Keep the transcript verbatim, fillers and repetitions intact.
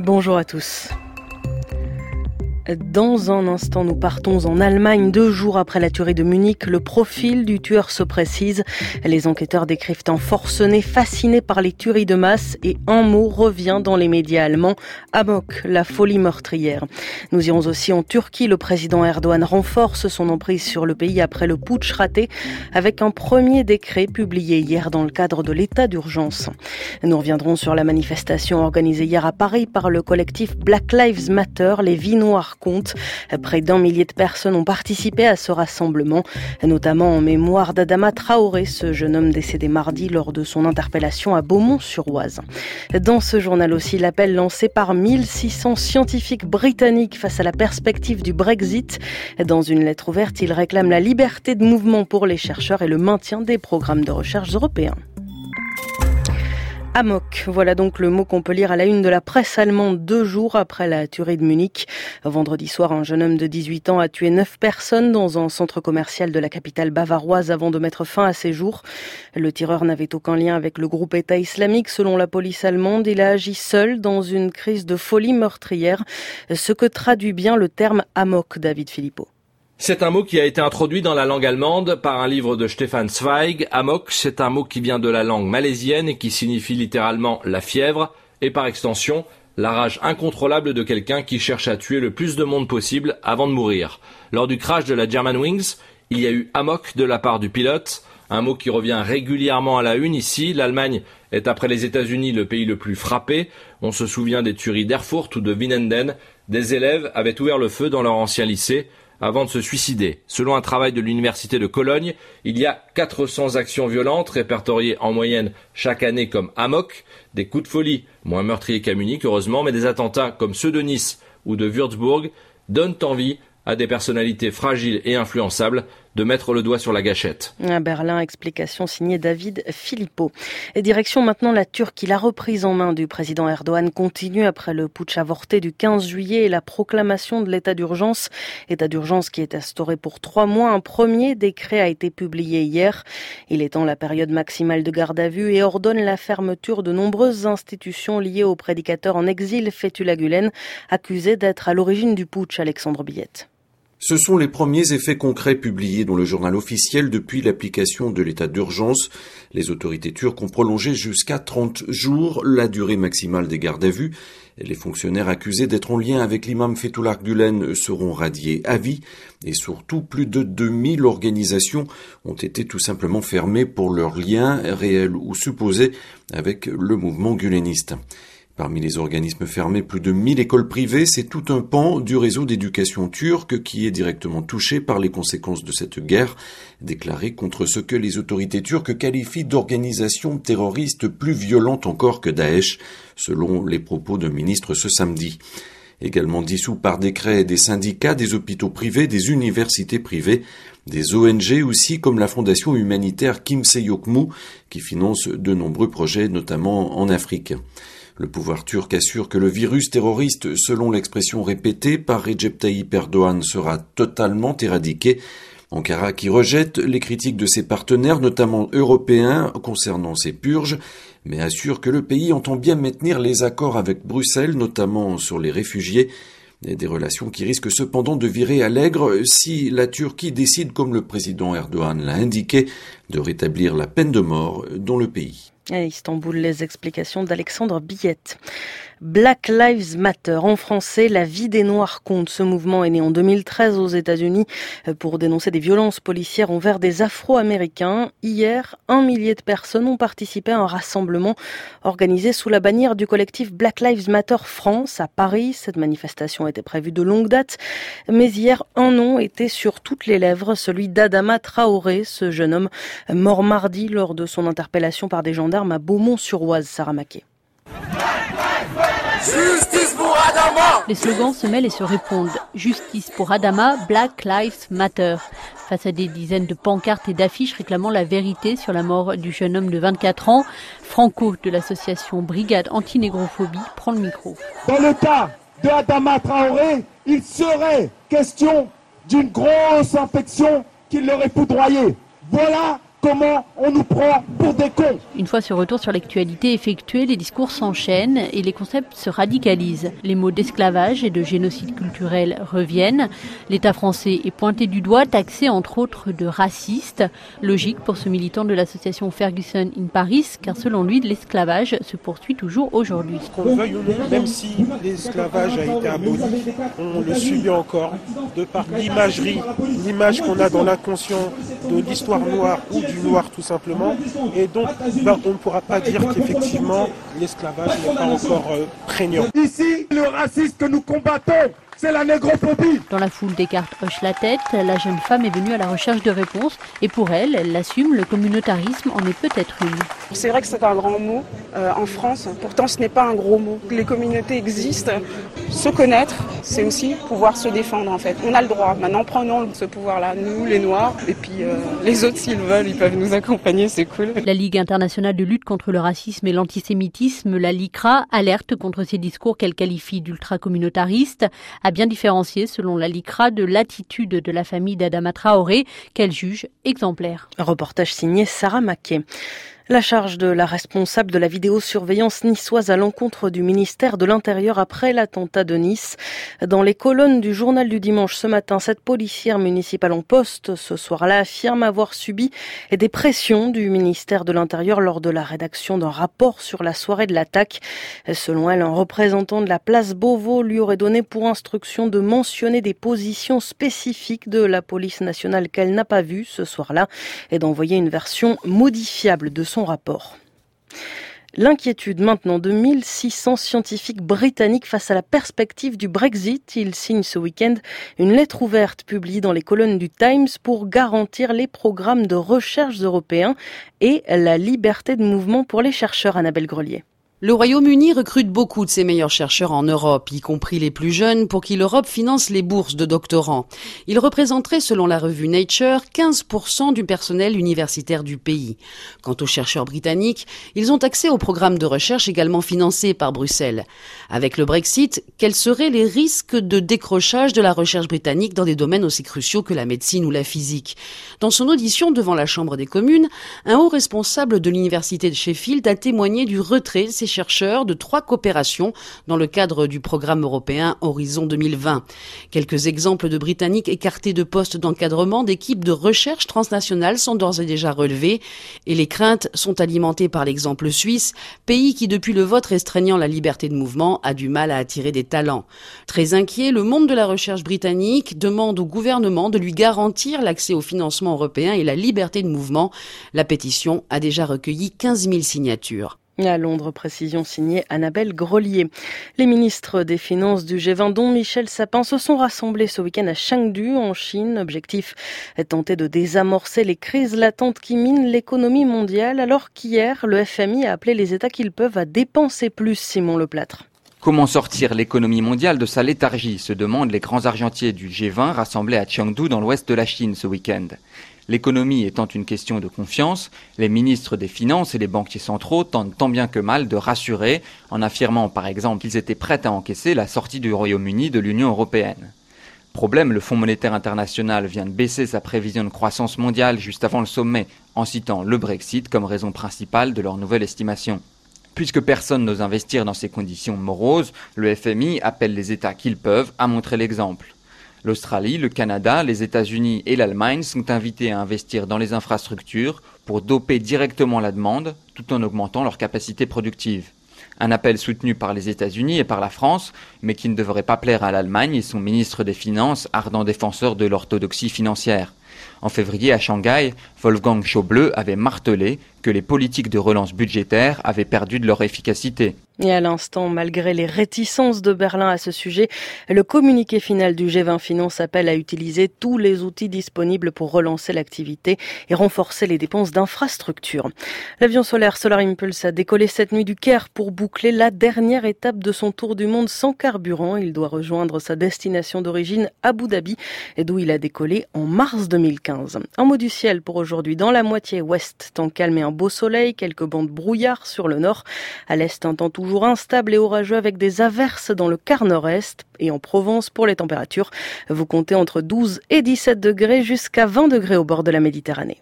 Bonjour à tous. Dans un instant, nous partons en Allemagne. Deux jours après la tuerie de Munich, le profil du tueur se précise. Les enquêteurs décrivent un forcené fasciné par les tueries de masse et un mot revient dans les médias allemands, amok, la folie meurtrière. Nous irons aussi en Turquie. Le président Erdogan renforce son emprise sur le pays après le putsch raté avec un premier décret publié hier dans le cadre de l'état d'urgence. Nous reviendrons sur la manifestation organisée hier à Paris par le collectif Black Lives Matter. Les vies noires compte. Près d'un millier de personnes ont participé à ce rassemblement, notamment en mémoire d'Adama Traoré, ce jeune homme décédé mardi lors de son interpellation à Beaumont-sur-Oise. Dans ce journal aussi, l'appel lancé par mille six cents scientifiques britanniques face à la perspective du Brexit. Dans une lettre ouverte, ils réclament la liberté de mouvement pour les chercheurs et le maintien des programmes de recherche européens. Amok, voilà donc le mot qu'on peut lire à la une de la presse allemande deux jours après la tuerie de Munich. Vendredi soir, un jeune homme de dix-huit ans a tué neuf personnes dans un centre commercial de la capitale bavaroise avant de mettre fin à ses jours. Le tireur n'avait aucun lien avec le groupe État islamique. Selon la police allemande, il a agi seul dans une crise de folie meurtrière, ce que traduit bien le terme amok, David Philippot. C'est un mot qui a été introduit dans la langue allemande par un livre de Stefan Zweig. Amok, c'est un mot qui vient de la langue malaisienne et qui signifie littéralement la fièvre et par extension la rage incontrôlable de quelqu'un qui cherche à tuer le plus de monde possible avant de mourir. Lors du crash de la Germanwings, il y a eu amok de la part du pilote, un mot qui revient régulièrement à la une ici. L'Allemagne est après les États-Unis le pays le plus frappé. On se souvient des tueries d'Erfurt ou de Winnenden. Des élèves avaient ouvert le feu dans leur ancien lycée avant de se suicider. Selon un travail de l'université de Cologne, il y a quatre cents actions violentes répertoriées en moyenne chaque année comme amok, des coups de folie, moins meurtriers qu'à Munich heureusement, mais des attentats comme ceux de Nice ou de Würzburg donnent envie à des personnalités fragiles et influençables de mettre le doigt sur la gâchette. À Berlin, explication signée David Philippot. Et direction maintenant la Turquie. La reprise en main du président Erdogan continue après le putsch avorté du quinze juillet et la proclamation de l'état d'urgence. État d'urgence qui est instauré pour trois mois. Un premier décret a été publié hier. Il étend la période maximale de garde à vue et ordonne la fermeture de nombreuses institutions liées au prédicateur en exil Fethullah Gülen, accusé d'être à l'origine du putsch. Alexandre Billette. Ce sont les premiers effets concrets publiés dans le journal officiel depuis l'application de l'état d'urgence. Les autorités turques ont prolongé jusqu'à trente jours la durée maximale des gardes à vue. Les fonctionnaires accusés d'être en lien avec l'imam Fethullah Gülen seront radiés à vie. Et surtout, plus de deux mille organisations ont été tout simplement fermées pour leurs liens, réels ou supposés, avec le mouvement güleniste. Parmi les organismes fermés, plus de mille écoles privées, c'est tout un pan du réseau d'éducation turque qui est directement touché par les conséquences de cette guerre, déclarée contre ce que les autorités turques qualifient d'organisation terroriste plus violente encore que Daesh, selon les propos d'un ministre ce samedi. Également dissous par décret des syndicats, des hôpitaux privés, des universités privées, des O N G aussi comme la fondation humanitaire Kimse Yokmu qui finance de nombreux projets, notamment en Afrique. Le pouvoir turc assure que le virus terroriste, selon l'expression répétée par Recep Tayyip Erdogan, sera totalement éradiqué. Ankara qui rejette les critiques de ses partenaires, notamment européens, concernant ces purges, mais assure que le pays entend bien maintenir les accords avec Bruxelles, notamment sur les réfugiés, et des relations qui risquent cependant de virer à l'aigre si la Turquie décide, comme le président Erdogan l'a indiqué, de rétablir la peine de mort dans le pays. À Istanbul, les explications d'Alexandre Billette. Black Lives Matter, en français, la vie des Noirs compte. Ce mouvement est né en deux mille treize aux États-Unis pour dénoncer des violences policières envers des Afro-Américains. Hier, un millier de personnes ont participé à un rassemblement organisé sous la bannière du collectif Black Lives Matter France à Paris. Cette manifestation était prévue de longue date, mais hier, un nom était sur toutes les lèvres, celui d'Adama Traoré, ce jeune homme mort mardi lors de son interpellation par des gendarmes à Beaumont-sur-Oise. Sarah Maquet. Justice pour Adama! Les slogans se mêlent et se répondent. Justice pour Adama, Black Lives Matter. Face à des dizaines de pancartes et d'affiches réclamant la vérité sur la mort du jeune homme de vingt-quatre ans, Franco de l'association Brigade Anti-Négrophobie prend le micro. Dans le cas de Adama Traoré, il serait question d'une grosse infection qui l'aurait foudroyé. Voilà comment on nous prend pour des cons. Une fois ce retour sur l'actualité effectué, les discours s'enchaînent et les concepts se radicalisent. Les mots d'esclavage et de génocide culturel reviennent. L'État français est pointé du doigt, taxé entre autres de raciste. Logique pour ce militant de l'association Ferguson in Paris, car selon lui, l'esclavage se poursuit toujours aujourd'hui. Qu'on veuille ou non, même si l'esclavage a été aboli, on le subit encore de par l'imagerie, l'image qu'on a dans l'inconscient de l'histoire noire ou du noir tout simplement. Et donc, ben, on ne pourra pas dire qu'effectivement l'esclavage n'est pas encore euh, prégnant. Ici, le racisme que nous combattons, c'est la négrophobie. Dans la foule, Descartes hoche la tête. La jeune femme est venue à la recherche de réponses. Et pour elle, elle l'assume, le communautarisme en est peut-être une. C'est vrai que c'est un grand mot euh, en France. Pourtant, ce n'est pas un gros mot. Les communautés existent. Se connaître, c'est aussi pouvoir se défendre en fait. On a le droit. Maintenant, prenons ce pouvoir-là, nous, les Noirs. Et puis euh, les autres, s'ils veulent, ils peuvent nous accompagner, c'est cool. La Ligue internationale de lutte contre le racisme et l'antisémitisme, la LICRA, alerte contre ces discours qu'elle qualifie d'ultra-communautaristes. À bien différencier, selon la LICRA, de l'attitude de la famille d'Adama Traoré, qu'elle juge exemplaire. Un reportage signé Sarah Maquet. La charge de la responsable de la vidéosurveillance niçoise à l'encontre du ministère de l'Intérieur après l'attentat de Nice. Dans les colonnes du journal du dimanche ce matin, cette policière municipale en poste ce soir-là affirme avoir subi des pressions du ministère de l'Intérieur lors de la rédaction d'un rapport sur la soirée de l'attaque. Selon elle, un représentant de la place Beauvau lui aurait donné pour instruction de mentionner des positions spécifiques de la police nationale qu'elle n'a pas vues ce soir-là et d'envoyer une version modifiable de son rapport. L'inquiétude maintenant de mille six cents scientifiques britanniques face à la perspective du Brexit. Ils signent ce week-end une lettre ouverte publiée dans les colonnes du Times pour garantir les programmes de recherche européens et la liberté de mouvement pour les chercheurs. Annabelle Grelier. Le Royaume-Uni recrute beaucoup de ses meilleurs chercheurs en Europe, y compris les plus jeunes, pour qui l'Europe finance les bourses de doctorants. Ils représenteraient, selon la revue Nature, quinze pour cent du personnel universitaire du pays. Quant aux chercheurs britanniques, ils ont accès aux programmes de recherche également financés par Bruxelles. Avec le Brexit, quels seraient les risques de décrochage de la recherche britannique dans des domaines aussi cruciaux que la médecine ou la physique ? Dans son audition devant la Chambre des communes, un haut responsable de l'université de Sheffield a témoigné du retrait de ses chercheurs de trois coopérations dans le cadre du programme européen Horizon deux mille vingt. Quelques exemples de Britanniques écartés de postes d'encadrement d'équipes de recherche transnationales sont d'ores et déjà relevés et les craintes sont alimentées par l'exemple suisse, pays qui depuis le vote restreignant la liberté de mouvement a du mal à attirer des talents. Très inquiet, le monde de la recherche britannique demande au gouvernement de lui garantir l'accès au financement européen et la liberté de mouvement. La pétition a déjà recueilli quinze mille signatures. À Londres, précision signée Annabelle Grelier. Les ministres des Finances du G vingt, dont Michel Sapin, se sont rassemblés ce week-end à Chengdu, en Chine. Objectif est tenter de désamorcer les crises latentes qui minent l'économie mondiale, alors qu'hier, le F M I a appelé les États qu'ils peuvent à dépenser plus. Simon Leplâtre. Comment sortir l'économie mondiale de sa léthargie, se demandent les grands argentiers du G vingt rassemblés à Chengdu dans l'ouest de la Chine ce week-end. L'économie étant une question de confiance, les ministres des Finances et les banquiers centraux tentent tant bien que mal de rassurer en affirmant par exemple qu'ils étaient prêts à encaisser la sortie du Royaume-Uni de l'Union européenne. Problème, le Fonds monétaire international vient de baisser sa prévision de croissance mondiale juste avant le sommet en citant le Brexit comme raison principale de leur nouvelle estimation. Puisque personne n'ose investir dans ces conditions moroses, le F M I appelle les États qu'ils peuvent à montrer l'exemple. L'Australie, le Canada, les États-Unis et l'Allemagne sont invités à investir dans les infrastructures pour doper directement la demande tout en augmentant leur capacité productive. Un appel soutenu par les États-Unis et par la France, mais qui ne devrait pas plaire à l'Allemagne et son ministre des Finances, ardent défenseur de l'orthodoxie financière. En février, à Shanghai, Wolfgang Schäuble avait martelé que les politiques de relance budgétaire avaient perdu de leur efficacité. Et à l'instant, malgré les réticences de Berlin à ce sujet, le communiqué final du G vingt Finance appelle à utiliser tous les outils disponibles pour relancer l'activité et renforcer les dépenses d'infrastructures. L'avion solaire Solar Impulse a décollé cette nuit du Caire pour boucler la dernière étape de son tour du monde sans carburant. Il doit rejoindre sa destination d'origine Abu Dhabi, d'où il a décollé en mars deux mille quinze. Un mot du ciel pour aujourd'hui dans la moitié ouest, temps calme et un beau soleil, quelques bancs de brouillard sur le nord. À l'est, un temps toujours instable et orageux avec des averses dans le quart nord-est. Et en Provence, pour les températures, vous comptez entre douze et dix-sept degrés jusqu'à vingt degrés au bord de la Méditerranée.